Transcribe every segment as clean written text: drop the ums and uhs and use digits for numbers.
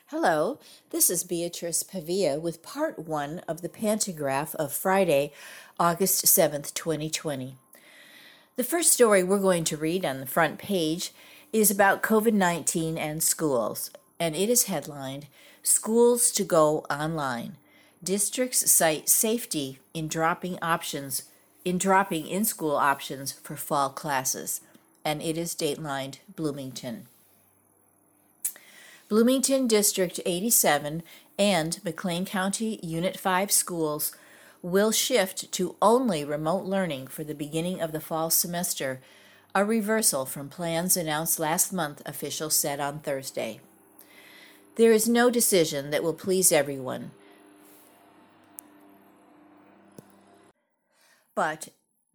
Hello, this is Beatrice Pavia with part 1 of the Pantagraph of Friday, August 7th, 2020. The first story we're going to read on the front page is about COVID-19 and schools, and it is headlined, Schools to Go Online. Districts cite safety in dropping in-school options for fall classes, and it is datelined Bloomington. Bloomington District 87 and McLean County Unit 5 schools will shift to only remote learning for the beginning of the fall semester, a reversal from plans announced last month, officials said on Thursday. There is no decision that will please everyone, but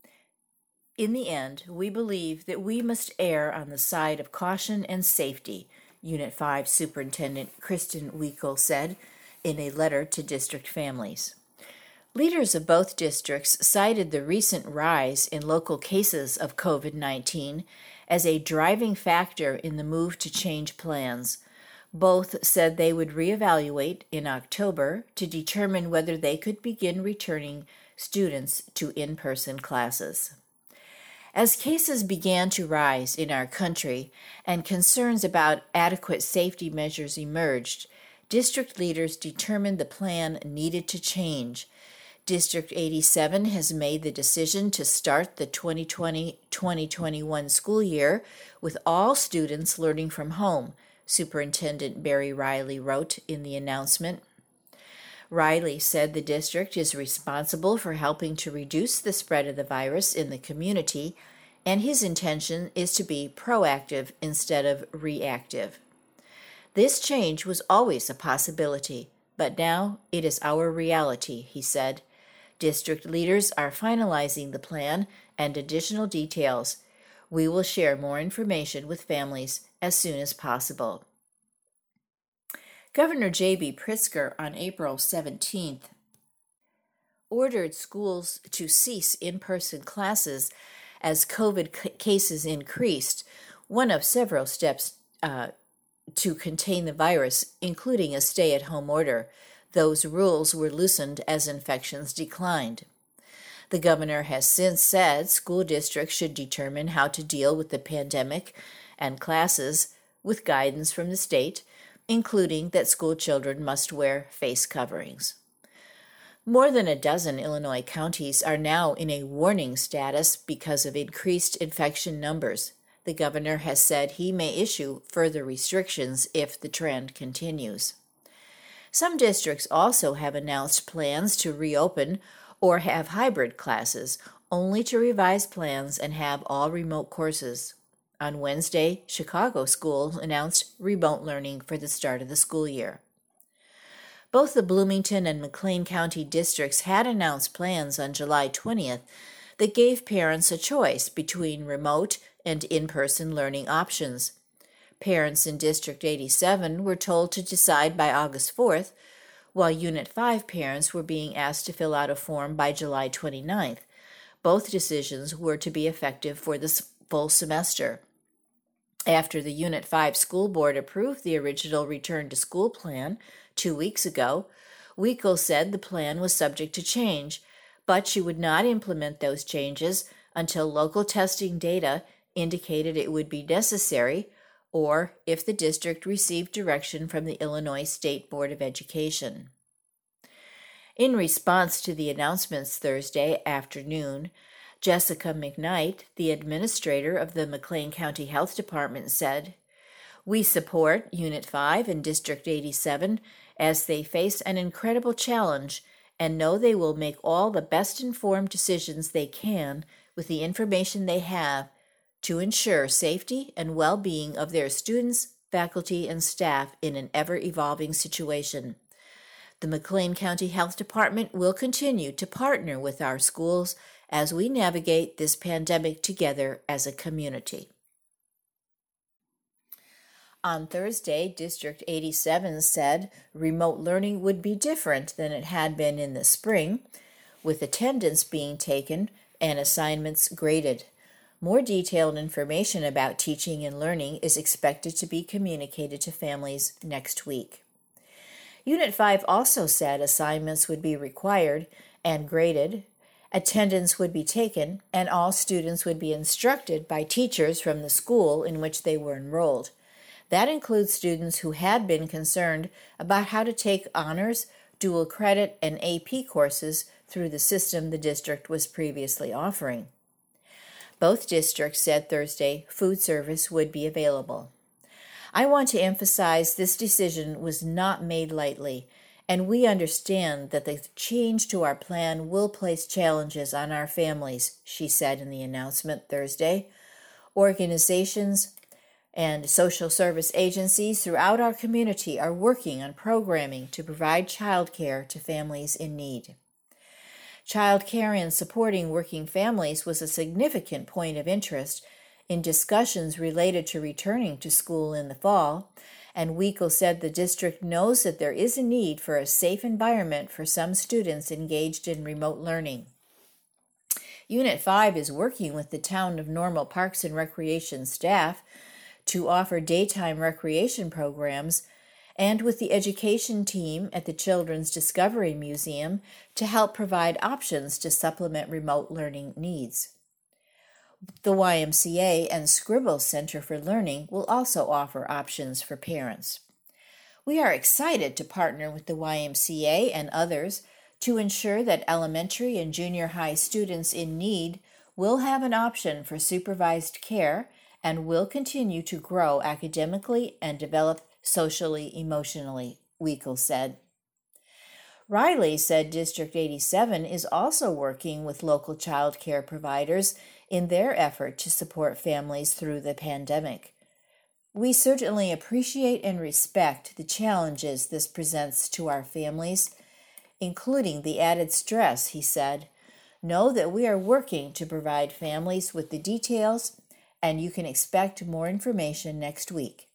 in the end, we believe that we must err on the side of caution and safety, Unit 5 Superintendent Kristen Weekle said in a letter to district families. Leaders of both districts cited the recent rise in local cases of COVID-19 as a driving factor in the move to change plans. Both said they would reevaluate in October to determine whether they could begin returning students to in-person classes. As cases began to rise in our country and concerns about adequate safety measures emerged, district leaders determined the plan needed to change. District 87 has made the decision to start the 2020-2021 school year with all students learning from home, Superintendent Barry Riley wrote in the announcement. Riley said the district is responsible for helping to reduce the spread of the virus in the community, and his intention is to be proactive instead of reactive. This change was always a possibility, but now it is our reality, he said. District leaders are finalizing the plan and additional details. We will share more information with families as soon as possible. Governor J.B. Pritzker on April 17th ordered schools to cease in-person classes as COVID cases increased, one of several steps to contain the virus, including a stay-at-home order. Those rules were loosened as infections declined. The governor has since said school districts should determine how to deal with the pandemic and classes with guidance from the state, including that school children must wear face coverings. More than a dozen Illinois counties are now in a warning status because of increased infection numbers. The governor has said he may issue further restrictions if the trend continues. Some districts also have announced plans to reopen or have hybrid classes, only to revise plans and have all remote courses. On Wednesday, Chicago schools announced remote learning for the start of the school year. Both the Bloomington and McLean County districts had announced plans on July 20th that gave parents a choice between remote and in-person learning options. Parents in District 87 were told to decide by August 4th, while Unit 5 parents were being asked to fill out a form by July 29th. Both decisions were to be effective for the full semester. After the Unit 5 school board approved the original return to school plan 2 weeks ago, Weekle said the plan was subject to change, but she would not implement those changes until local testing data indicated it would be necessary or if the district received direction from the Illinois State Board of Education. In response to the announcements Thursday afternoon, Jessica McKnight, the administrator of the McLean County Health Department, said, "We support Unit 5 and District 87 as they face an incredible challenge and know they will make all the best-informed decisions they can with the information they have to ensure safety and well-being of their students, faculty, and staff in an ever-evolving situation. The McLean County Health Department will continue to partner with our schools as we navigate this pandemic together as a community." On Thursday, District 87 said remote learning would be different than it had been in the spring, with attendance being taken and assignments graded. More detailed information about teaching and learning is expected to be communicated to families next week. Unit 5 also said assignments would be required and graded, attendance would be taken, and all students would be instructed by teachers from the school in which they were enrolled. That includes students who had been concerned about how to take honors, dual credit, and AP courses through the system the district was previously offering. Both districts said Thursday food service would be available. I want to emphasize this decision was not made lightly, and we understand that the change to our plan will place challenges on our families, she said in the announcement Thursday. Organizations and social service agencies throughout our community are working on programming to provide child care to families in need. Child care and supporting working families was a significant point of interest in discussions related to returning to school in the fall, and WECO said the district knows that there is a need for a safe environment for some students engaged in remote learning. Unit 5 is working with the Town of Normal Parks and Recreation staff to offer daytime recreation programs and with the education team at the Children's Discovery Museum to help provide options to supplement remote learning needs. The YMCA and Scribble Center for Learning will also offer options for parents. We are excited to partner with the YMCA and others to ensure that elementary and junior high students in need will have an option for supervised care and will continue to grow academically and develop socially, emotionally, WECO said. Riley said District 87 is also working with local child care providers in their effort to support families through the pandemic. We certainly appreciate and respect the challenges this presents to our families, including the added stress, he said. Know that we are working to provide families with the details, and you can expect more information next week.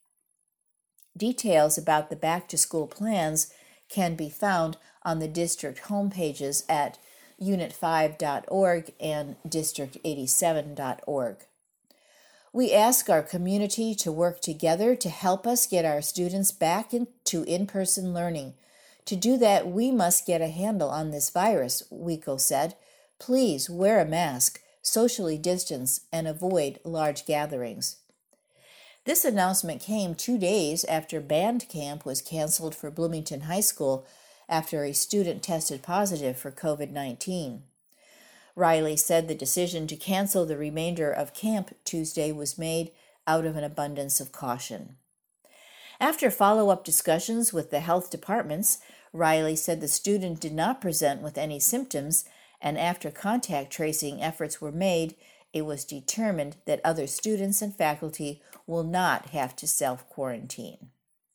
Details about the back-to-school plans can be found on the district homepages at unit5.org and district87.org. We ask our community to work together to help us get our students back into in-person learning. To do that, we must get a handle on this virus, WECO said. Please wear a mask, socially distance, and avoid large gatherings. This announcement came 2 days after band camp was canceled for Bloomington High School after a student tested positive for COVID-19. Riley said the decision to cancel the remainder of camp Tuesday was made out of an abundance of caution. After follow-up discussions with the health departments, Riley said the student did not present with any symptoms, and after contact tracing efforts were made, it was determined that other students and faculty will not have to self-quarantine.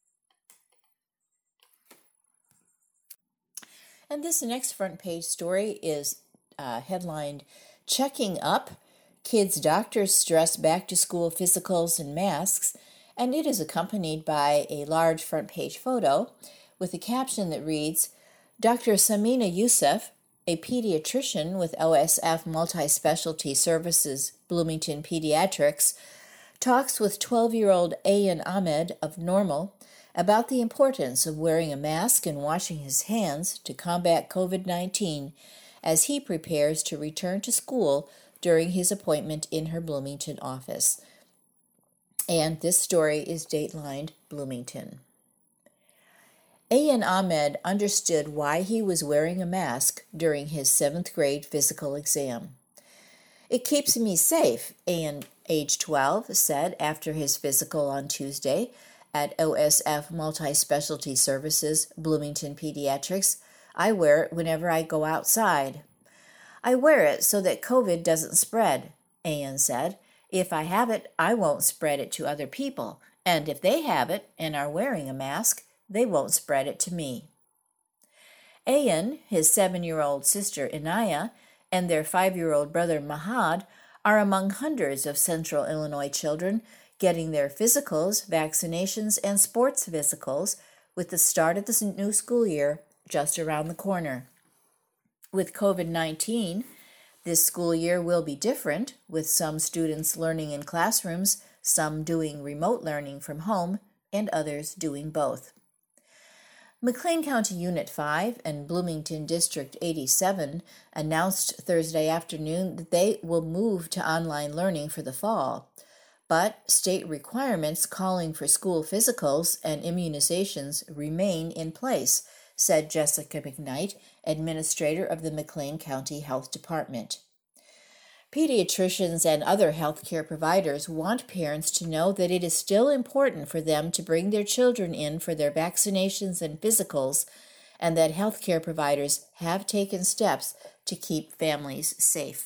And this next front page story is headlined, Checking Up, Kids' Doctors Stress Back-to-School Physicals and Masks, and it is accompanied by a large front page photo with a caption that reads, Dr. Samina Youssef, a pediatrician with OSF Multi-Specialty Services Bloomington Pediatrics, talks with 12-year-old Ayan Ahmed of Normal about the importance of wearing a mask and washing his hands to combat COVID-19 as he prepares to return to school during his appointment in her Bloomington office. And this story is datelined Bloomington. Ayan Ahmed understood why he was wearing a mask during his 7th grade physical exam. It keeps me safe, Ayan, age 12, said after his physical on Tuesday at OSF Multi-Specialty Services, Bloomington Pediatrics. I wear it whenever I go outside. I wear it so that COVID doesn't spread, Ayan said. If I have it, I won't spread it to other people, and if they have it and are wearing a mask, they won't spread it to me. Ayan, his 7-year-old sister Inaya, and their 5-year-old brother Mahad are among hundreds of Central Illinois children getting their physicals, vaccinations, and sports physicals with the start of the new school year just around the corner. With COVID-19, this school year will be different, with some students learning in classrooms, some doing remote learning from home, and others doing both. McLean County Unit 5 and Bloomington District 87 announced Thursday afternoon that they will move to online learning for the fall. But state requirements calling for school physicals and immunizations remain in place, said Jessica McKnight, administrator of the McLean County Health Department. Pediatricians and other healthcare providers want parents to know that it is still important for them to bring their children in for their vaccinations and physicals, and that healthcare providers have taken steps to keep families safe.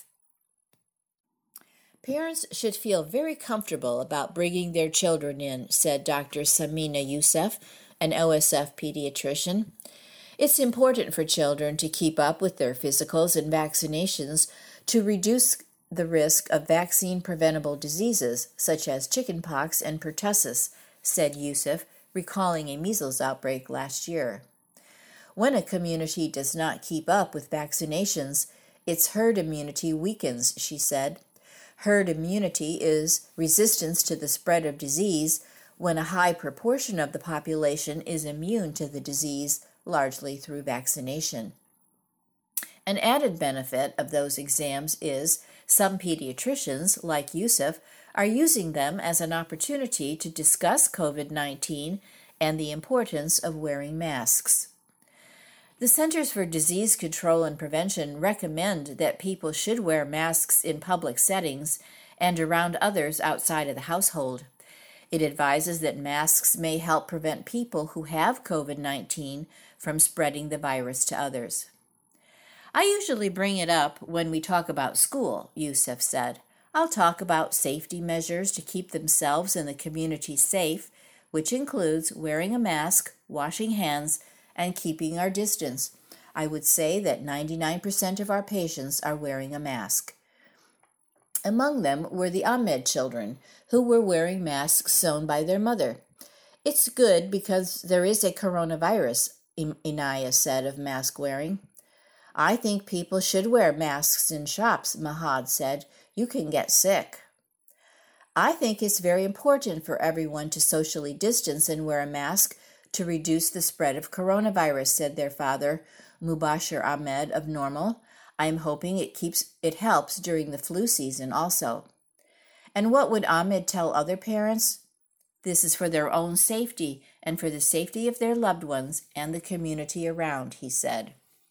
Parents should feel very comfortable about bringing their children in, said Dr. Samina Youssef, an OSF pediatrician. It's important for children to keep up with their physicals and vaccinations to reduce the risk of vaccine-preventable diseases such as chickenpox and pertussis, said Youssef, recalling a measles outbreak last year. When a community does not keep up with vaccinations, its herd immunity weakens, she said. Herd immunity is resistance to the spread of disease when a high proportion of the population is immune to the disease, largely through vaccination. An added benefit of those exams is some pediatricians, like Youssef, are using them as an opportunity to discuss COVID-19 and the importance of wearing masks. The Centers for Disease Control and Prevention recommend that people should wear masks in public settings and around others outside of the household. It advises that masks may help prevent people who have COVID-19 from spreading the virus to others. I usually bring it up when we talk about school, Youssef said. I'll talk about safety measures to keep themselves and the community safe, which includes wearing a mask, washing hands, and keeping our distance. I would say that 99% of our patients are wearing a mask. Among them were the Ahmed children, who were wearing masks sewn by their mother. It's good because there is a coronavirus, Inaya said of mask wearing. I think people should wear masks in shops, Mahad said. You can get sick. I think it's very important for everyone to socially distance and wear a mask to reduce the spread of coronavirus, said their father, Mubashir Ahmed of Normal. I am hoping it helps during the flu season also. And what would Ahmed tell other parents? This is for their own safety and for the safety of their loved ones and the community around, he said.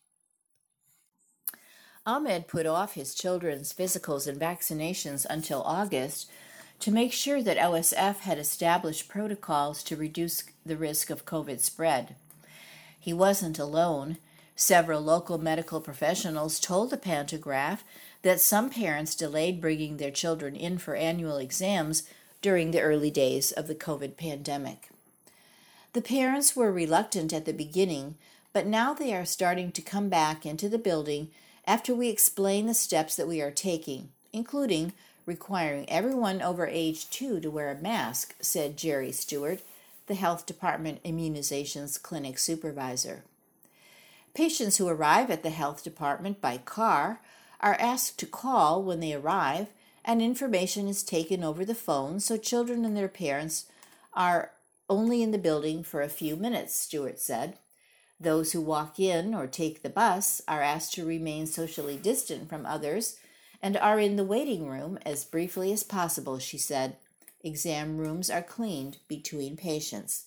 Ahmed put off his children's physicals and vaccinations until August to make sure that OSF had established protocols to reduce the risk of COVID spread. He wasn't alone. Several local medical professionals told the Pantograph that some parents delayed bringing their children in for annual exams during the early days of the COVID pandemic. The parents were reluctant at the beginning, but now they are starting to come back into the building after we explain the steps that we are taking, including requiring everyone over age 2 to wear a mask, said Jerry Stewart, the Health Department Immunizations Clinic supervisor. Patients who arrive at the health department by car are asked to call when they arrive, and information is taken over the phone so children and their parents are only in the building for a few minutes, Stewart said. Those who walk in or take the bus are asked to remain socially distant from others and are in the waiting room as briefly as possible, she said. Exam rooms are cleaned between patients.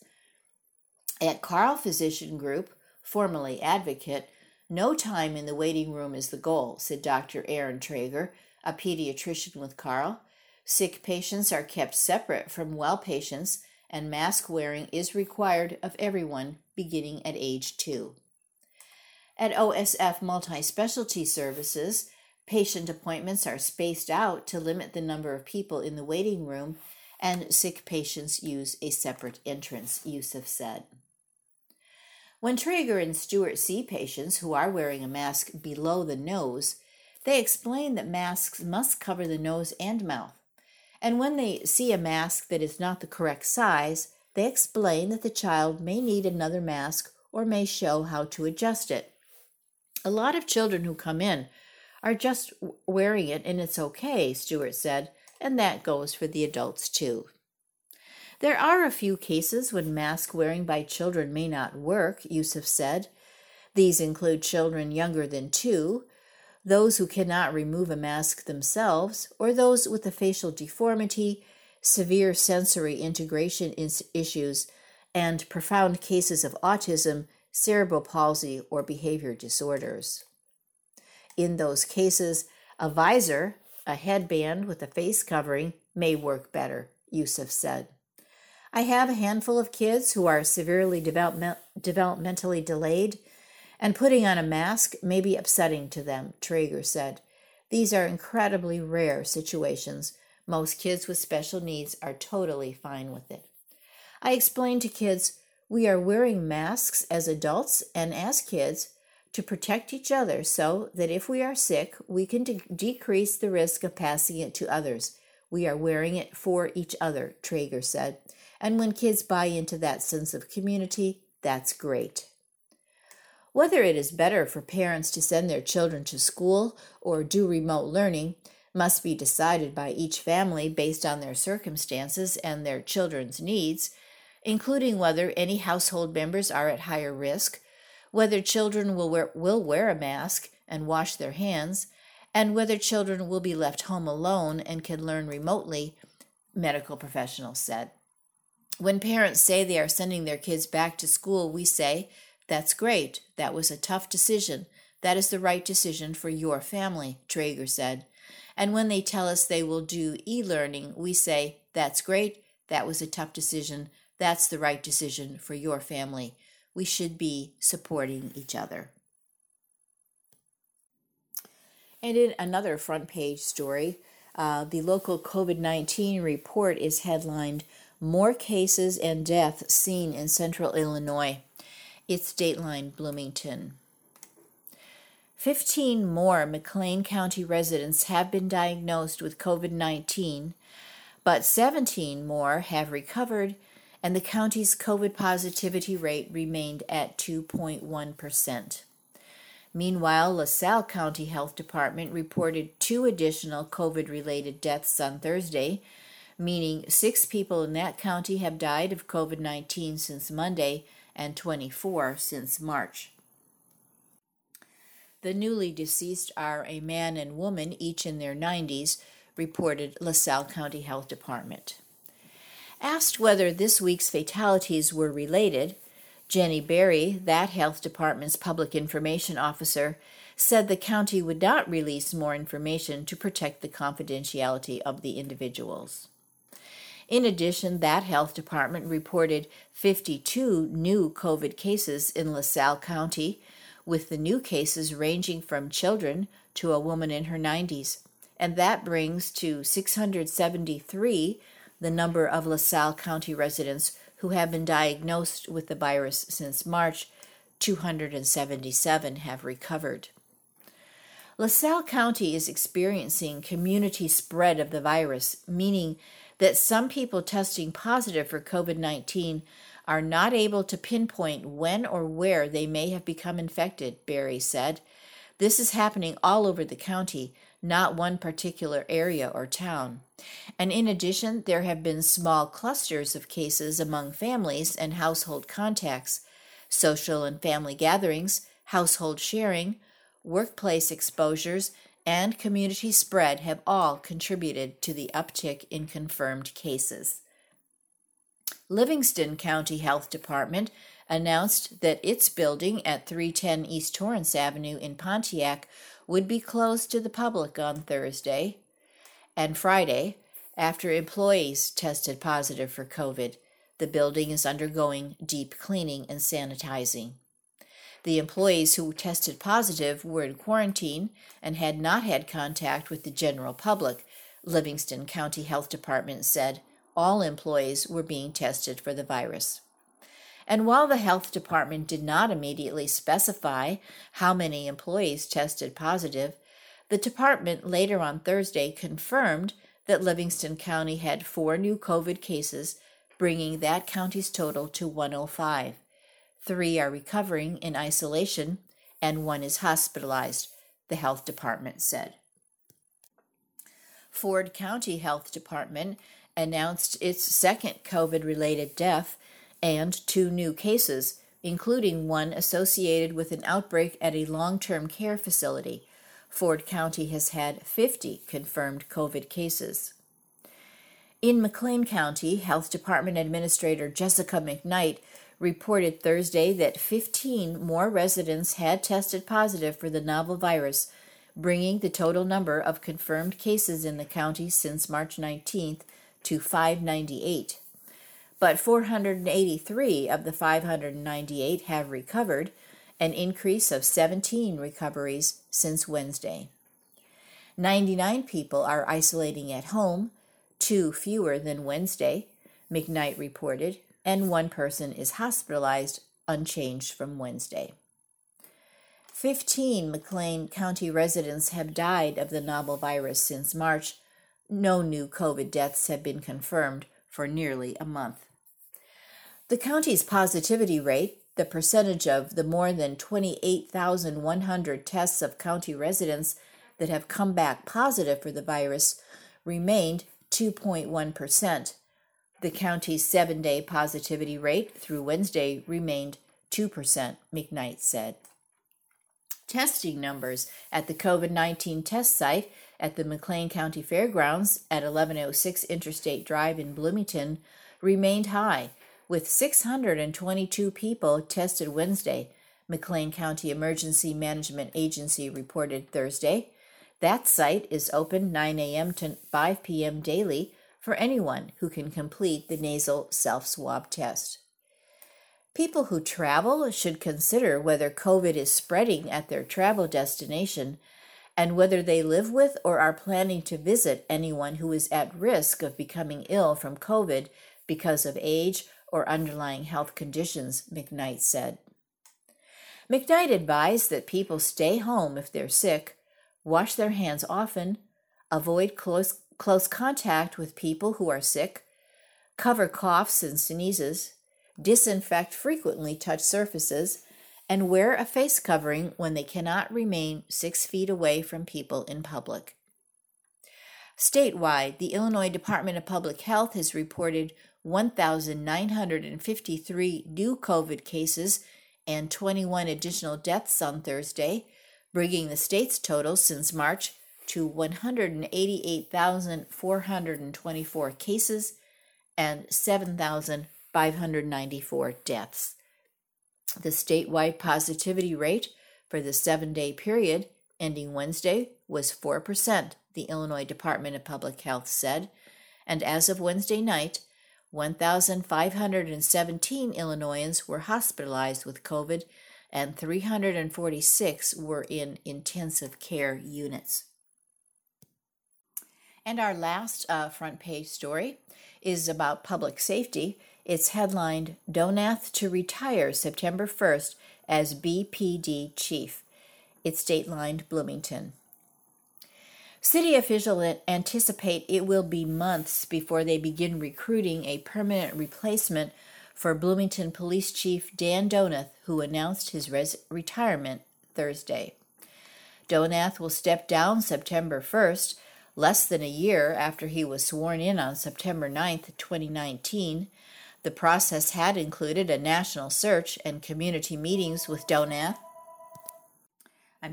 At Carle Physician Group, formerly Advocate, no time in the waiting room is the goal, said Dr. Aaron Traeger, a pediatrician with Carle. Sick patients are kept separate from well patients, and mask wearing is required of everyone beginning at age 2. At OSF Multi-Specialty Services, patient appointments are spaced out to limit the number of people in the waiting room, and sick patients use a separate entrance, Youssef said. When Traeger and Stewart see patients who are wearing a mask below the nose, they explain that masks must cover the nose and mouth. And when they see a mask that is not the correct size, they explain that the child may need another mask or may show how to adjust it. A lot of children who come in are just wearing it and it's okay, Stewart said, and that goes for the adults too. There are a few cases when mask wearing by children may not work, Yusuf said. These include children younger than 2, those who cannot remove a mask themselves, or those with a facial deformity, severe sensory integration issues, and profound cases of autism, cerebral palsy, or behavior disorders. In those cases, a visor, a headband with a face covering, may work better, Yusuf said. I have a handful of kids who are severely developmentally delayed, and putting on a mask may be upsetting to them, Traeger said. These are incredibly rare situations. Most kids with special needs are totally fine with it. I explained to kids, we are wearing masks as adults and as kids to protect each other so that if we are sick, we can decrease the risk of passing it to others. We are wearing it for each other, Traeger said. And when kids buy into that sense of community, that's great. Whether it is better for parents to send their children to school or do remote learning must be decided by each family based on their circumstances and their children's needs, including whether any household members are at higher risk, whether children will wear a mask and wash their hands, and whether children will be left home alone and can learn remotely, medical professionals said. When parents say they are sending their kids back to school, we say, that's great. That was a tough decision. That is the right decision for your family, Traeger said. And when they tell us they will do e-learning, we say, that's great. That was a tough decision. That's the right decision for your family. We should be supporting each other. And in another front page story, the local COVID-19 report is headlined, More Cases and Deaths Seen in Central Illinois. It's Dateline Bloomington. 15 more McLean County residents have been diagnosed with COVID-19, but 17 more have recovered, and the county's COVID positivity rate remained at 2.1%. Meanwhile, LaSalle County Health Department reported 2 additional COVID-related deaths on Thursday, meaning 6 people in that county have died of COVID-19 since Monday, and 24 since March. The newly deceased are a man and woman, each in their 90s, reported LaSalle County Health Department. Asked whether this week's fatalities were related, Jenny Berry, that health department's public information officer, said the county would not release more information to protect the confidentiality of the individuals. In addition, that health department reported 52 new COVID cases in LaSalle County, with the new cases ranging from children to a woman in her 90s. And that brings to 673 the number of LaSalle County residents who have been diagnosed with the virus since March. 277 have recovered. LaSalle County is experiencing community spread of the virus, meaning that some people testing positive for COVID-19 are not able to pinpoint when or where they may have become infected, Berry said. This is happening all over the county, not one particular area or town. And in addition, there have been small clusters of cases among families and household contacts, social and family gatherings, household sharing, workplace exposures, and community spread have all contributed to the uptick in confirmed cases. Livingston County Health Department announced that its building at 310 East Torrance Avenue in Pontiac would be closed to the public on Thursday and Friday after employees tested positive for COVID. The building is undergoing deep cleaning and sanitizing. The employees who tested positive were in quarantine and had not had contact with the general public, Livingston County Health Department said. All employees were being tested for the virus. And while the health department did not immediately specify how many employees tested positive, the department later on Thursday confirmed that Livingston County had 4 new COVID cases, bringing that county's total to 105. 3 are recovering in isolation, and 1 is hospitalized, the health department said. Ford County Health Department announced its second COVID-related death and 2 new cases, including one associated with an outbreak at a long-term care facility. Ford County has had 50 confirmed COVID cases. In McLean County, Health Department Administrator Jessica McKnight reported Thursday that 15 more residents had tested positive for the novel virus, bringing the total number of confirmed cases in the county since March 19th to 598. But 483 of the 598 have recovered, an increase of 17 recoveries since Wednesday. 99 people are isolating at home, 2 fewer than Wednesday, McKnight reported, and 1 person is hospitalized, unchanged from Wednesday. 15 McLean County residents have died of the novel virus since March. No new COVID deaths have been confirmed for nearly a month. The county's positivity rate, the percentage of the more than 28,100 tests of county residents that have come back positive for the virus, remained 2.1%. The county's 7-day positivity rate through Wednesday remained 2%, McKnight said. Testing numbers at the COVID-19 test site at the McLean County Fairgrounds at 1106 Interstate Drive in Bloomington remained high, with 622 people tested Wednesday, McLean County Emergency Management Agency reported Thursday. That site is open 9 a.m. to 5 p.m. daily for anyone who can complete the nasal self-swab test. People who travel should consider whether COVID is spreading at their travel destination and whether they live with or are planning to visit anyone who is at risk of becoming ill from COVID because of age or underlying health conditions, McKnight said. McKnight advised that people stay home if they're sick, wash their hands often, avoid close contact with people who are sick, cover coughs and sneezes, disinfect frequently touched surfaces, and wear a face covering when they cannot remain 6 feet away from people in public. Statewide, the Illinois Department of Public Health has reported 1,953 new COVID cases and 21 additional deaths on Thursday, bringing the state's total since March to 188,424 cases and 7,594 deaths. The statewide positivity rate for the 7-day period ending Wednesday was 4%, the Illinois Department of Public Health said, and as of Wednesday night, 1,517 Illinoisans were hospitalized with COVID and 346 were in intensive care units. And our last front page story is about public safety. It's headlined, Donath to retire September 1st as BPD chief. It's datelined Bloomington. City officials anticipate it will be months before they begin recruiting a permanent replacement for Bloomington Police Chief Dan Donath, who announced his retirement Thursday. Donath will step down September 1st, less than a year after he was sworn in on September 9th, 2019. The process had included a national search and community meetings with Donath and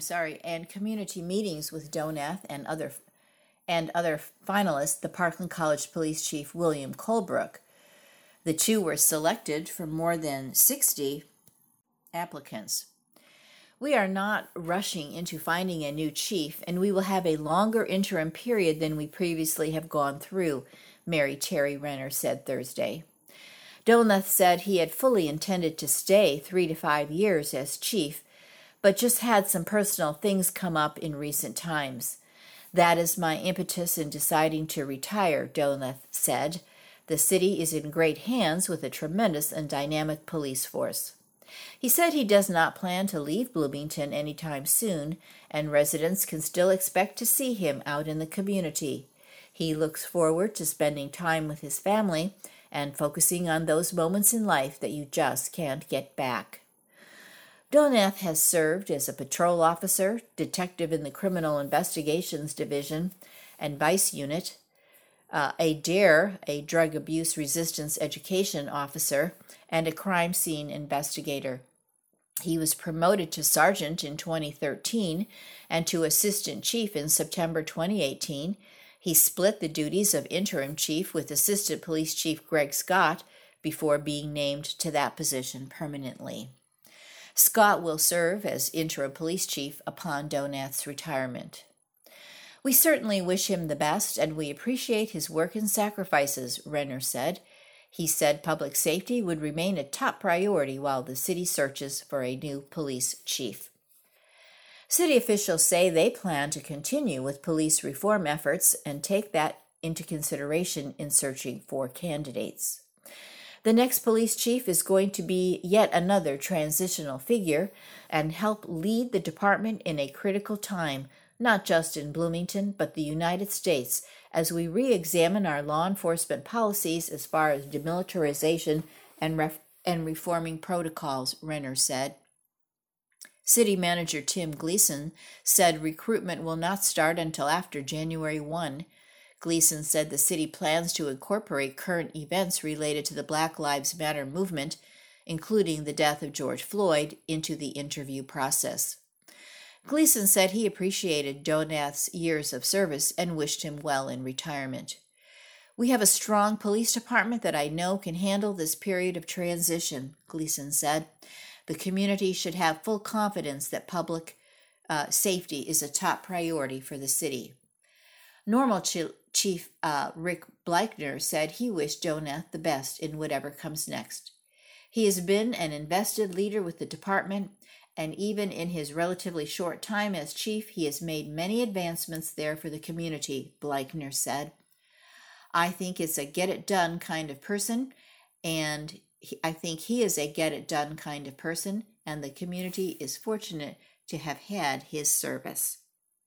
other finalists, the Parkland College Police Chief William Colebrook. The 2 were selected from more than 60 applicants. We are not rushing into finding a new chief, and we will have a longer interim period than we previously have gone through, Mary Terry Renner said Thursday. Donath said he had fully intended to stay 3 to 5 years as chief, but just had some personal things come up in recent times. That is my impetus in deciding to retire, Donath said. The city is in great hands with a tremendous and dynamic police force. He said he does not plan to leave Bloomington anytime soon, and residents can still expect to see him out in the community. He looks forward to spending time with his family and focusing on those moments in life that you just can't get back. Donath has served as a patrol officer, detective in the Criminal Investigations Division and Vice Unit, a DARE, a drug abuse resistance education officer, and a crime scene investigator. He was promoted to sergeant in 2013 and to assistant chief in September 2018. He split the duties of interim chief with Assistant Police Chief Greg Scott before being named to that position permanently. Scott will serve as interim police chief upon Donath's retirement. We certainly wish him the best, and we appreciate his work and sacrifices, Renner said. He said public safety would remain a top priority while the city searches for a new police chief. City officials say they plan to continue with police reform efforts and take that into consideration in searching for candidates. The next police chief is going to be yet another transitional figure and help lead the department in a critical time, not just in Bloomington, but the United States, as we re-examine our law enforcement policies as far as demilitarization and reforming protocols, Renner said. City Manager Tim Gleason said recruitment will not start until after January 1. Gleason said the city plans to incorporate current events related to the Black Lives Matter movement, including the death of George Floyd, into the interview process. Gleason said he appreciated Donath's years of service and wished him well in retirement. We have a strong police department that I know can handle this period of transition, Gleason said. The community should have full confidence that public safety is a top priority for the city. Normal Chief Rick Bleichner said he wished Donath the best in whatever comes next. He has been an invested leader with the department, and even in his relatively short time as chief, he has made many advancements there for the community, Bleichner said. I think it's a get-it-done kind of person, and I think he is a get-it-done kind of person, and the community is fortunate to have had his service.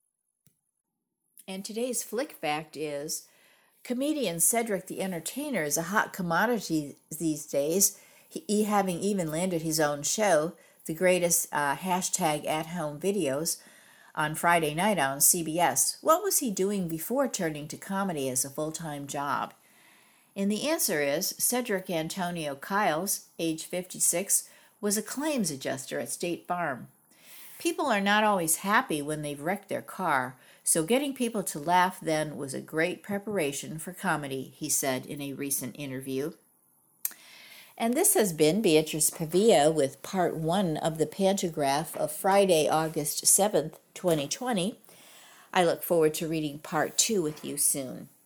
And today's Flick Fact is, comedian Cedric the Entertainer is a hot commodity these days, he having even landed his own show, the greatest hashtag at-home videos, on Friday night on CBS. What was he doing before turning to comedy as a full-time job? And the answer is Cedric Antonio Kiles, age 56, was a claims adjuster at State Farm. People are not always happy when they've wrecked their car, so getting people to laugh then was a great preparation for comedy, he said in a recent interview. And this has been Beatrice Pavia with part 1 of the Pantograph of Friday, August 7th, 2020. I look forward to reading part 2 with you soon.